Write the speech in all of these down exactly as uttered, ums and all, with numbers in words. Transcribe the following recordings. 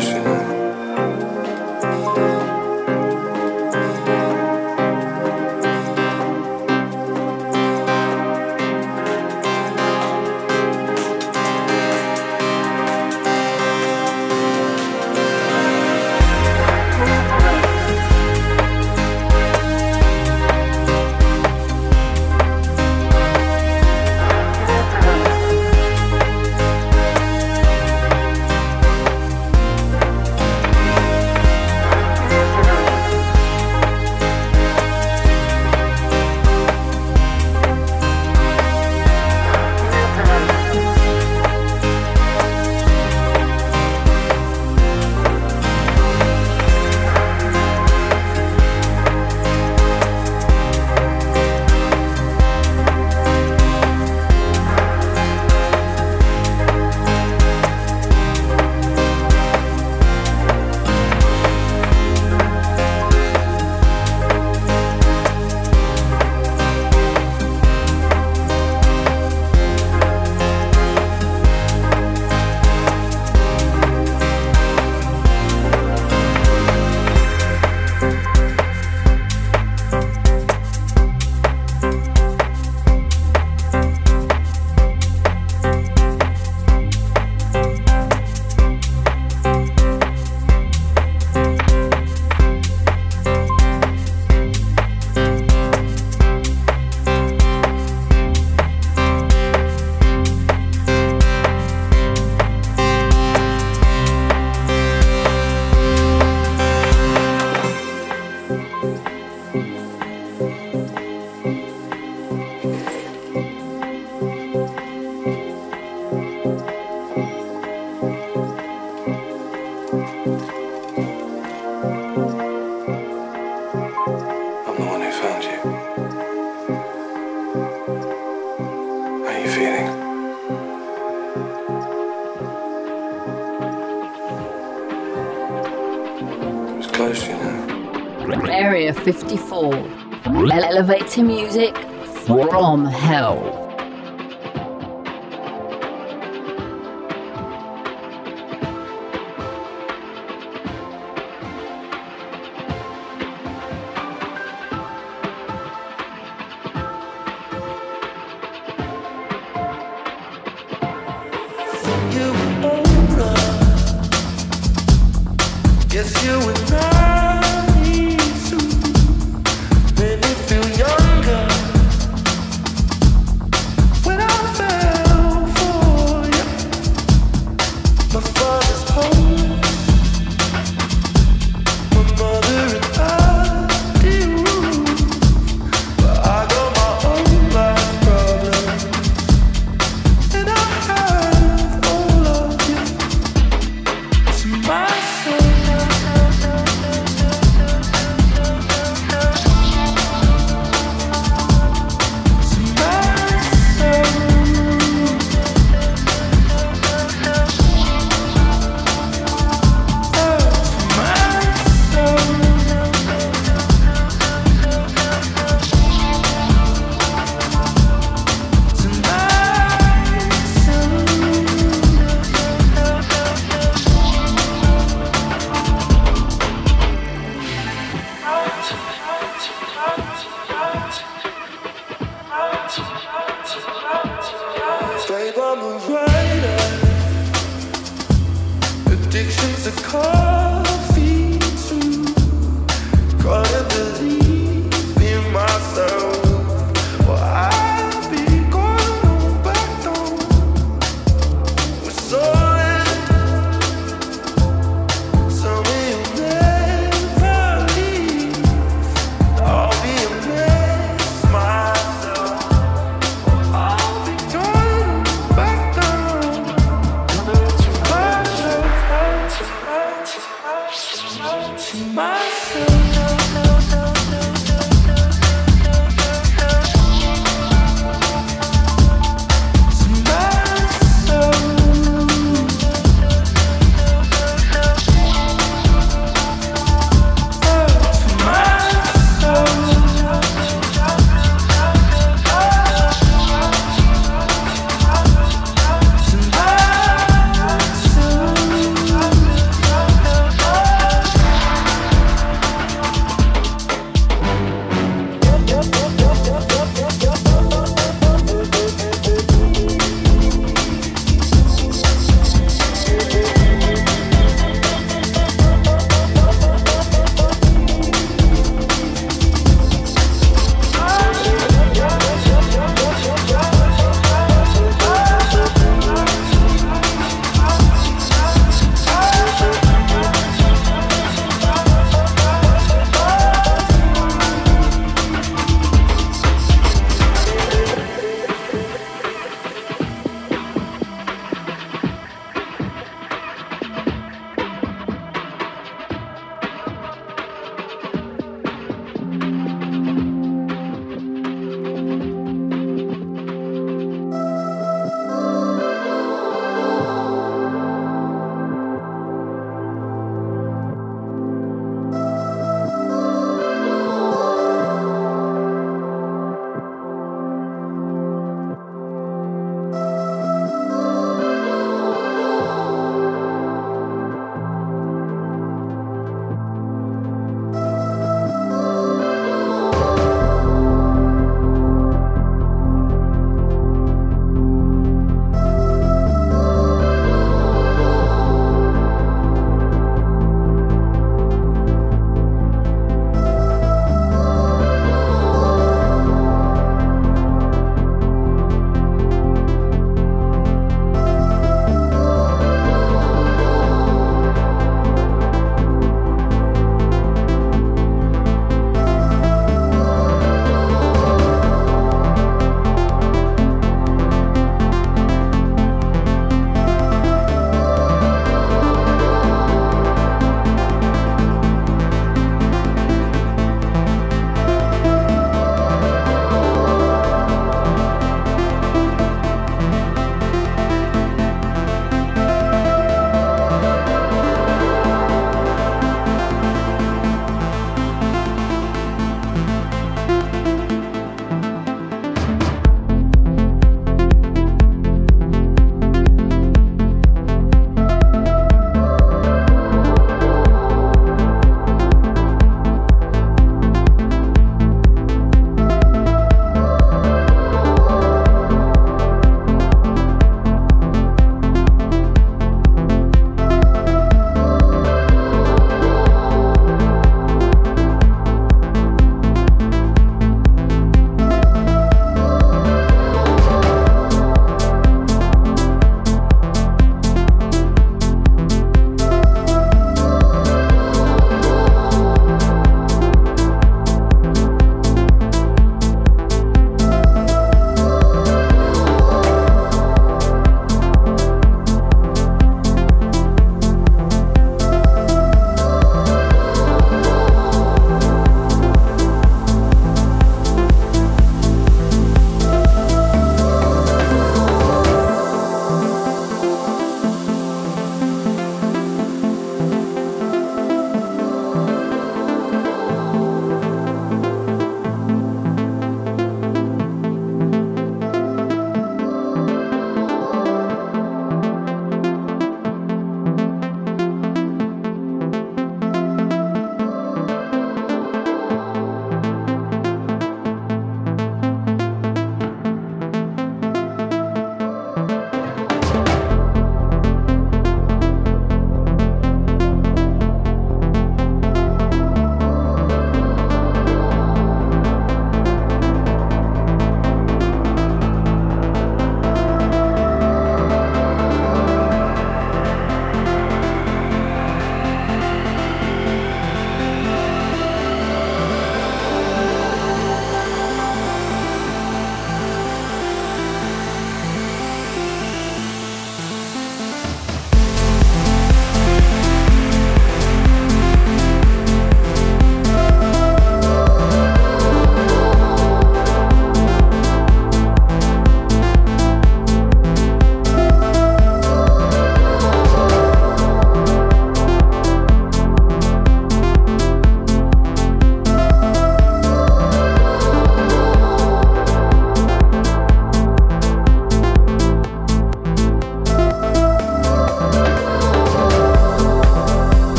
Area fifty-four. Elevator music from hell.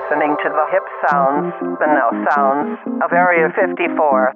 listening to the hip sounds, the now sounds of Area fifty-four.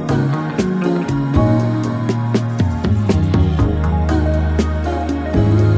Thank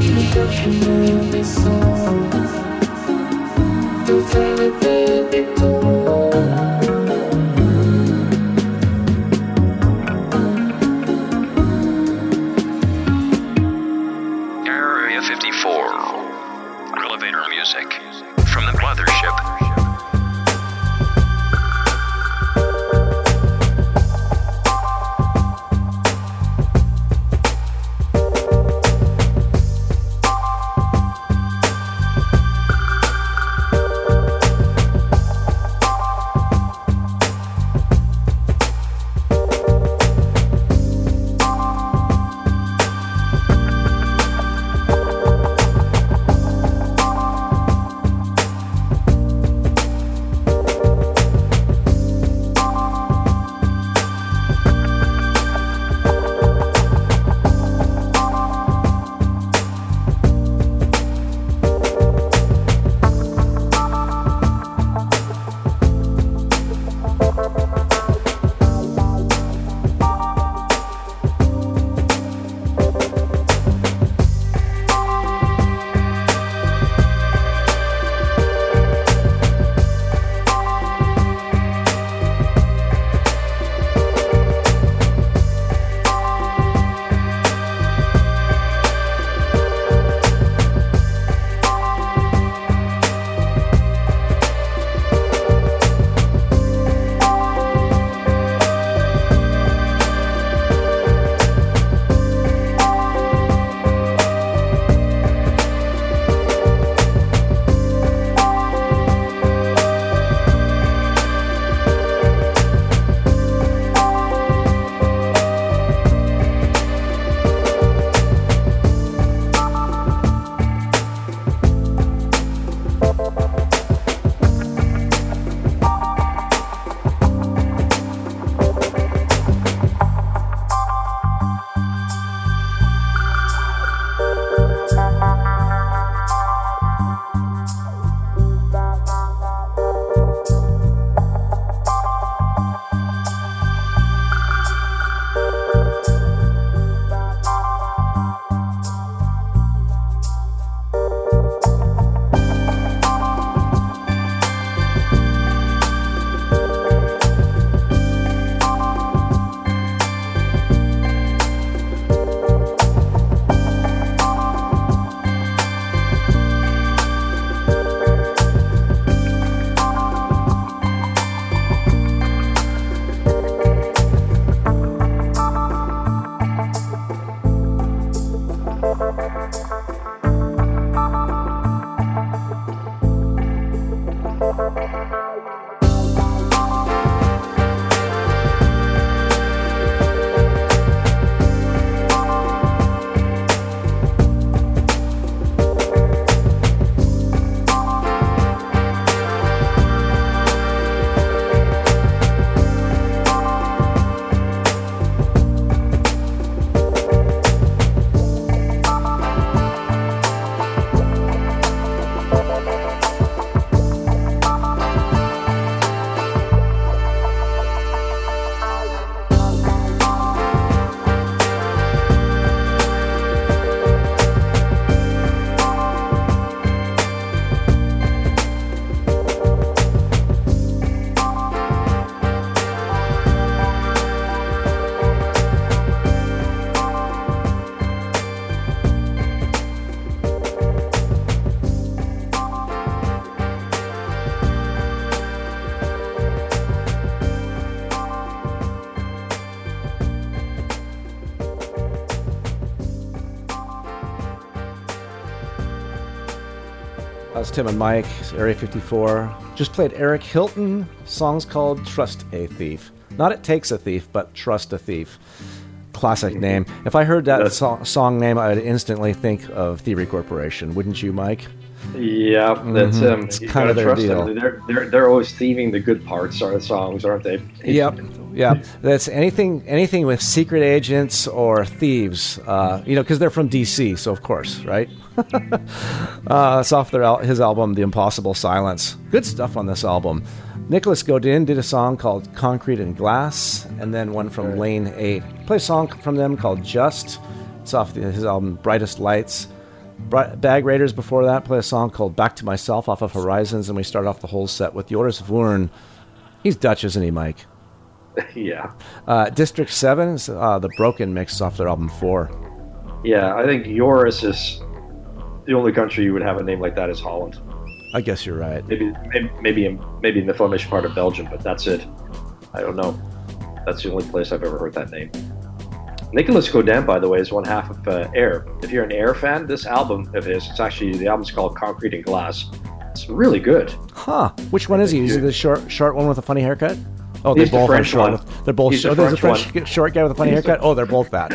That's Tim and Mike, Area fifty-four. Just played Eric Hilton, songs called Trust a Thief. Not It Takes a Thief, but Trust a Thief. Classic name. If I heard that so- song name, I'd instantly think of Thievery Corporation. Wouldn't you, Mike? Yeah, that's mm-hmm. um, it's you kind of their trust deal. Them. They're they're they're always thieving the good parts of the songs, aren't they? Yep, yeah. That's anything anything with secret agents or thieves. Uh, you know, because they're from D C, so of course, right? uh, it's off their al- his album, The Impossible Silence. Good stuff on this album. Nicholas Godin did a song called Concrete and Glass, and then one from right. Lane eight. Play a song from them called Just. It's off the, his album Brightest Lights. Bag Raiders before that play a song called Back to Myself off of Horizons, and we start off the whole set with Joris Voorn. He's Dutch, isn't he, Mike? Yeah. Uh, District seven is uh, the Broken mix off their album four. Yeah, I think Joris is the only country you would have a name like that is Holland. I guess you're right. Maybe maybe maybe in, maybe in the Flemish part of Belgium, but that's it. I don't know. That's the only place I've ever heard that name. Nicholas Godin, by the way, is one half of uh, Air. If you're an Air fan, this album of his, it's actually, the album's called Concrete and Glass. It's really good. Huh. Which one is he? Is he the short short one with a funny haircut? Oh, they're He's both the French short. one. They're both He's short. the Oh, there's a French French short guy with a funny He's haircut? the... Oh, they're both that.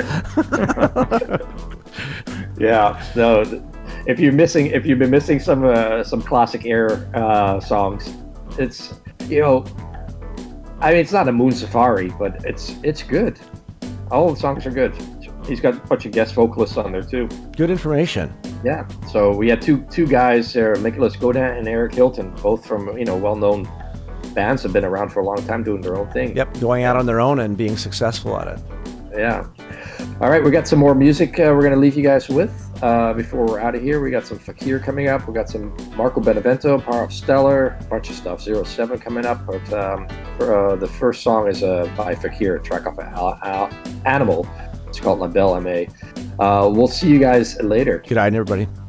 Yeah. No, if you're missing, if you've been missing some uh, some classic Air uh, songs, it's, you know, I mean, it's not a Moon Safari, but it's it's good. All the songs are good. He's got a bunch of guest vocalists on there too. Good information. Yeah. So we had two two guys there, Nicholas Godin and Eric Hilton, both from, you know, well-known bands, have been around for a long time doing their own thing. Yep, going out on their own and being successful at it. Yeah. All right, we got some more music uh, we're going to leave you guys with uh, before we're out of here. We got some Fakir coming up. We got some Marco Benevento, Power of Stellar, a bunch of stuff. Zero Seven coming up. But um, for, uh, the first song is uh, by Fakir, a track off of Al- Al- Animal. It's called La Belle Aimée. Uh, we'll see you guys later. Good night, everybody.